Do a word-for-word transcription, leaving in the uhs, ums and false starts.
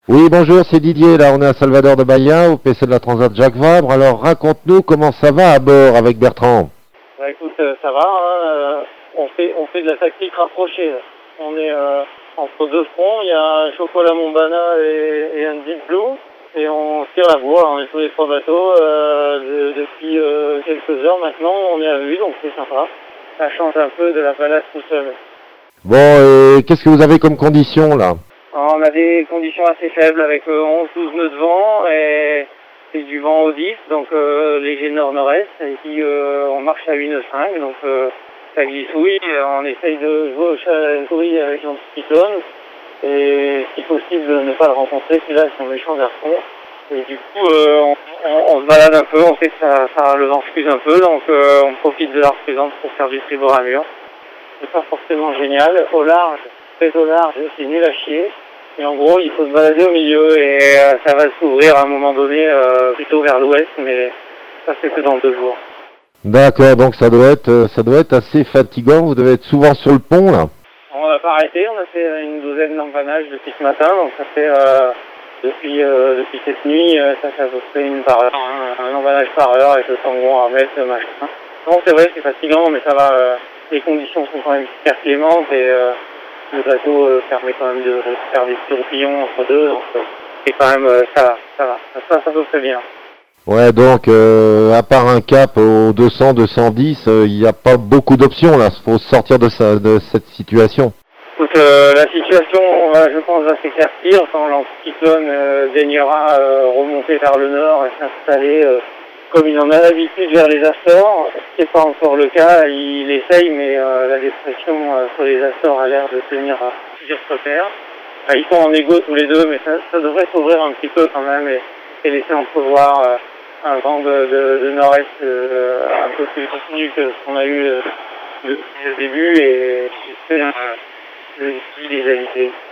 Oui, bonjour, c'est Didier. Là, on est à Salvador de Bahia, au P C de la Transat Jacques Vabre. Alors, raconte-nous comment ça va à bord avec Bertrand. Bah écoute, euh, ça va, hein, euh, on fait on fait de la tactique rapprochée. Là. On est euh, entre deux fronts, il y a Chocolat Mombana et, et un Deep Blue, et on tire la voie. On est sur les trois bateaux euh, de- depuis euh, quelques heures maintenant. On est à vue, donc c'est sympa. Ça change un peu de la balade tout seul. Bon, et qu'est-ce que vous avez comme conditions, là? Alors, on a des conditions assez faibles avec euh, onze douze nœuds de vent et c'est du vent au dix, donc euh, léger nord-nord-est, et puis euh, on marche à huit nœuds cinq, donc euh, ça glissouille, et on essaye de jouer au chat à la souris avec l'anticyclone, et si possible de ne pas le rencontrer, celui-là c'est un méchant garçon. Et du coup euh, on, on, on se balade un peu, on sait que ça, ça, le vent refuse un peu, donc euh, on profite de la représente pour faire du tribord à mur. C'est pas forcément génial. Au large, très au large, c'est nul à chier. Et en gros, il faut se balader au milieu et euh, ça va s'ouvrir à un moment donné euh, plutôt vers l'ouest, mais ça c'est que dans deux jours. D'accord, donc ça doit être, euh, ça doit être assez fatigant. Vous devez être souvent sur le pont, là. On n'a pas arrêté, on a fait une douzaine d'empanages depuis ce matin, donc ça fait euh, depuis euh, depuis cette nuit, euh, ça fait à peu près une par heure, hein, un empanage par heure avec le tangon à mettre, le machin. Non, c'est vrai, c'est fatigant, mais ça va. Euh, les conditions sont quand même super clémentes et euh, le bateau euh, permet quand même de faire des tourbillons entre deux, donc euh, c'est quand même euh, ça va, ça va, ça se passe à peu près bien. Ouais, donc, euh, à part un cap au deux cents, deux cent dix, euh, il n'y a pas beaucoup d'options, là. Il faut sortir de, ça, de cette situation. Écoute, euh, la situation, on va, je pense, va s'éclaircir quand l'anticyclone euh, daignera euh, remonter vers le nord et s'installer euh, comme il en a l'habitude vers les Açores. Ce n'est pas encore le cas, il essaye, mais euh, la dépression euh, sur les Açores a l'air de tenir à plusieurs repères. Euh, ils sont en égo tous les deux, mais ça, ça devrait s'ouvrir un petit peu quand même et, et laisser entrevoir euh, un vent de, de, de nord-est euh, un peu plus soutenu que ce qu'on a eu euh, depuis le début et j'espère euh, je suis des invités.